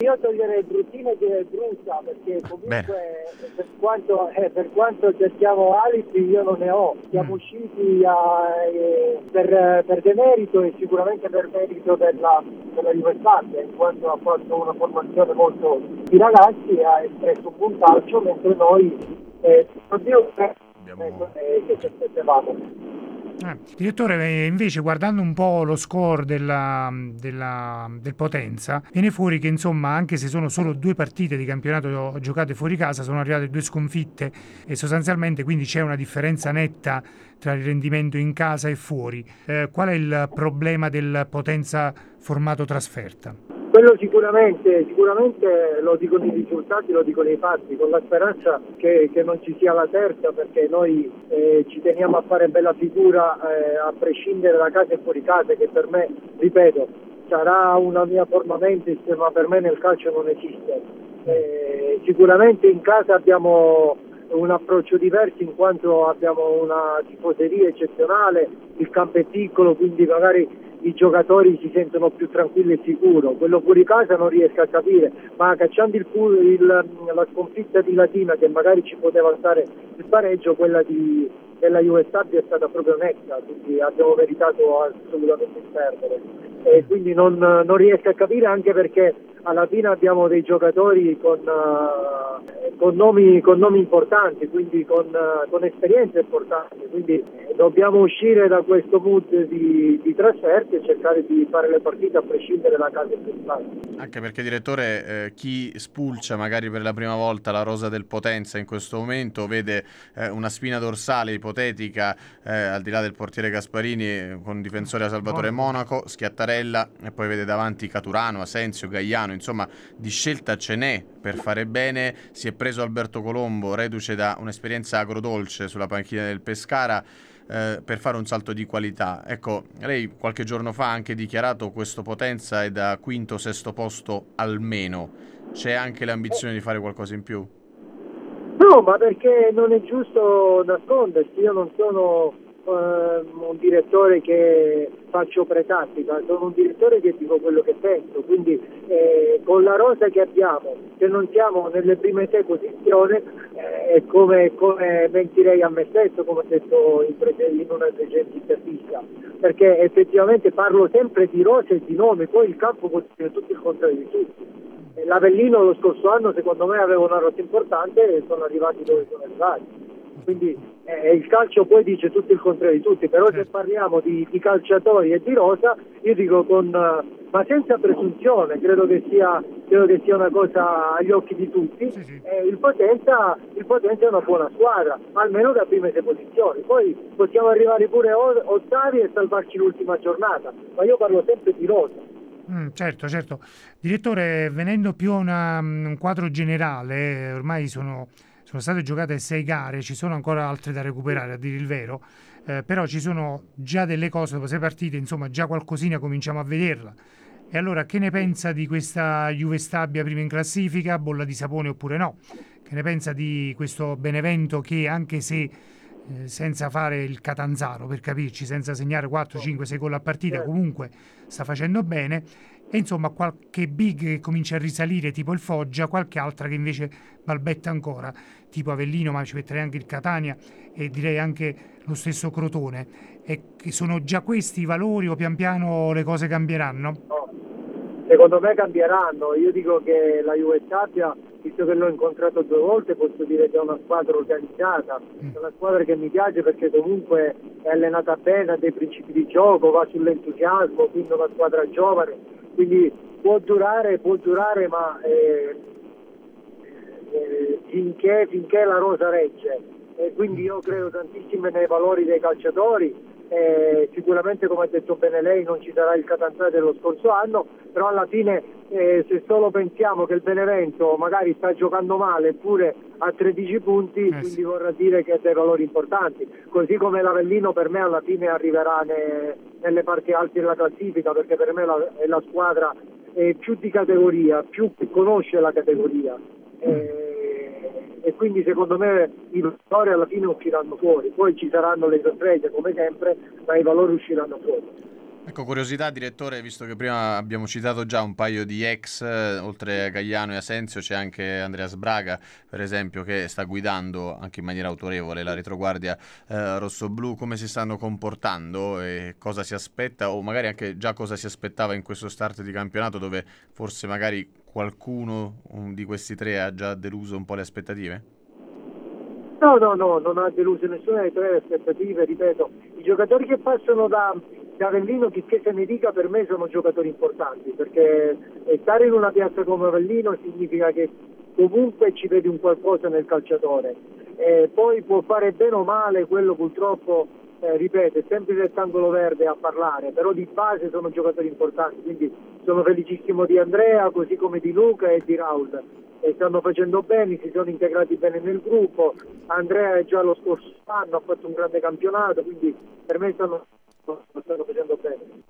io toglierei bruttino e brutta, perché comunque per quanto cerchiamo alibi io non ne ho. Siamo usciti per demerito e sicuramente per merito della Juventus, in quanto ha fatto una formazione molto di ragazzi e ha espresso un buon calcio, mentre noi che ci aspettavamo. Direttore, invece guardando un po' lo score del Potenza, viene fuori che insomma, anche se sono solo 2 partite di campionato giocate fuori casa, sono arrivate 2 sconfitte e sostanzialmente quindi c'è una differenza netta tra il rendimento in casa e fuori. Qual è il problema del Potenza formato trasferta? Quello sicuramente lo dicono i risultati, lo dicono i fatti, con la speranza che non ci sia la terza, perché noi ci teniamo a fare bella figura a prescindere da casa e fuori casa, che per me, ripeto, sarà una mia forma mentis, ma per me nel calcio non esiste. Sicuramente in casa abbiamo un approccio diverso, in quanto abbiamo una tifoseria eccezionale, il campo è piccolo, quindi magari i giocatori si sentono più tranquilli e sicuro. Quello fuori casa non riesco a capire, ma cacciando la sconfitta di Latina, che magari ci poteva stare il pareggio, quella della Juve Stabia è stata proprio netta, quindi abbiamo meritato assolutamente di perdere. E quindi non riesco a capire, anche perché alla fine abbiamo dei giocatori con nomi importanti, quindi con esperienze importanti, quindi dobbiamo uscire da questo mood di trasferte e cercare di fare le partite a prescindere da casa e fuori. Anche perché, direttore, chi spulcia magari per la prima volta la rosa del Potenza in questo momento vede una spina dorsale ipotetica, al di là del portiere Gasparini, con difensore a Salvatore Monaco, Schiattarella, e poi vede davanti Caturano, Asensio, Gaiano. Insomma, di scelta ce n'è per fare bene. Si è preso Alberto Colombo, reduce da un'esperienza agrodolce sulla panchina del Pescara, per fare un salto di qualità. Ecco, lei qualche giorno fa ha anche dichiarato questo Potenza è da quinto o sesto posto almeno. C'è anche l'ambizione di fare qualcosa in più? No, ma perché non è giusto nascondersi. Io non sono un direttore che faccio pretattica, sono un direttore che dico quello che penso, quindi con la rosa che abbiamo, se non siamo nelle prime 6 posizioni, è come mentirei a me stesso, come ho detto in una precedente intervista, perché effettivamente parlo sempre di rose e di nomi, poi il campo continua tutto il contrario di tutti. L'Avellino lo scorso anno secondo me aveva una rosa importante e sono arrivati dove sono arrivati. Quindi il calcio poi dice tutto il contrario di tutti, però se parliamo di calciatori e di rosa, io dico ma senza presunzione, credo che sia una cosa agli occhi di tutti. Il Potenza è una buona squadra, almeno da prime 6 posizioni, poi possiamo arrivare pure ottavi e salvarci l'ultima giornata, ma io parlo sempre di rosa. Certo. Direttore, venendo più a un quadro generale, ormai sono state giocate 6 gare, ci sono ancora altre da recuperare, a dire il vero, però ci sono già delle cose dopo 6 partite, insomma già qualcosina cominciamo a vederla. E allora che ne pensa di questa Juve Stabia prima in classifica, bolla di sapone oppure no? Che ne pensa di questo Benevento che, anche se senza fare il Catanzaro, per capirci, senza segnare 4, 5, 6 gol a partita, comunque sta facendo bene, e insomma qualche big che comincia a risalire, tipo il Foggia, qualche altra che invece balbetta ancora, tipo Avellino, ma ci metterei anche il Catania e direi anche lo stesso Crotone. E che sono già questi i valori o pian piano le cose cambieranno? No, secondo me cambieranno. Io dico che la Juve Stabia, visto che l'ho incontrato 2 volte, posso dire che è una squadra organizzata, è una squadra che mi piace perché comunque è allenata bene, ha dei principi di gioco, va sull'entusiasmo, quindi è una squadra giovane, quindi può durare, ma finché la rosa regge. E quindi io credo tantissimo nei valori dei calciatori. Sicuramente, come ha detto bene lei, non ci sarà il Catanzaro dello scorso anno, però alla fine se solo pensiamo che il Benevento magari sta giocando male eppure a 13 punti, quindi vorrà dire che ha dei valori importanti, così come l'Avellino per me alla fine arriverà nelle parti alte della classifica, perché per me è la squadra più di categoria, più conosce la categoria. E quindi secondo me i valori alla fine usciranno fuori, poi ci saranno le sorprese come sempre, ma i valori usciranno fuori. Ecco, curiosità, direttore, visto che prima abbiamo citato già un paio di ex, oltre a Gagliano e Asensio c'è anche Andreas Braga, per esempio, che sta guidando anche in maniera autorevole la retroguardia rossoblù. Come si stanno comportando e cosa si aspetta, o magari anche già cosa si aspettava in questo start di campionato, dove forse magari qualcuno di questi tre ha già deluso un po' le aspettative? No, non ha deluso nessuna delle tre aspettative, ripeto, i giocatori che passano da Avellino, che se ne dica, per me sono giocatori importanti, perché stare in una piazza come Avellino significa che comunque ci vedi un qualcosa nel calciatore, poi può fare bene o male, quello purtroppo, ripeto, è sempre il rettangolo verde a parlare, però di base sono giocatori importanti, quindi sono felicissimo di Andrea, così come di Luca e di Raul. E stanno facendo bene, si sono integrati bene nel gruppo. Andrea già lo scorso anno ha fatto un grande campionato, quindi per me stanno facendo bene.